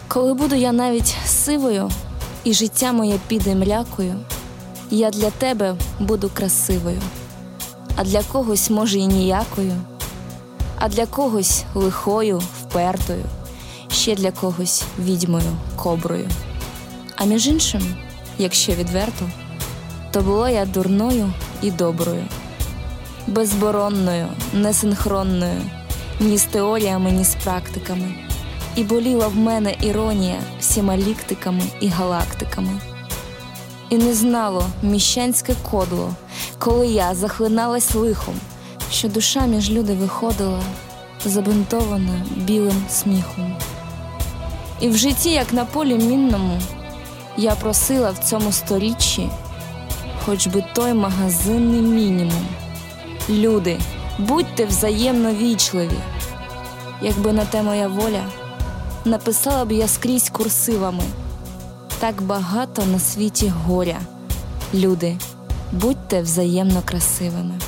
Коли буду я навіть сивою, і життя моє піде млякою, я для тебе буду красивою, а для когось, може, і ніякою, а для когось лихою, впертою, ще для когось відьмою, коброю. А між іншим, якщо відверто, то була я дурною і доброю, безборонною, несинхронною, ні з теоріями, ні з практиками. І боліла в мене іронія всіма ліктиками і галактиками. І не знало міщанське кодло, коли я захлиналась лихом, що душа між люди виходила, забинтована білим сміхом. І в житті, як на полі мінному, я просила в цьому сторіччі хоч би той магазинний мінімум. Люди, будьте взаємно вічливі. Якби на те моя воля, написала б я скрізь курсивами: так багато на світі горя. Люди, будьте взаємно красивими.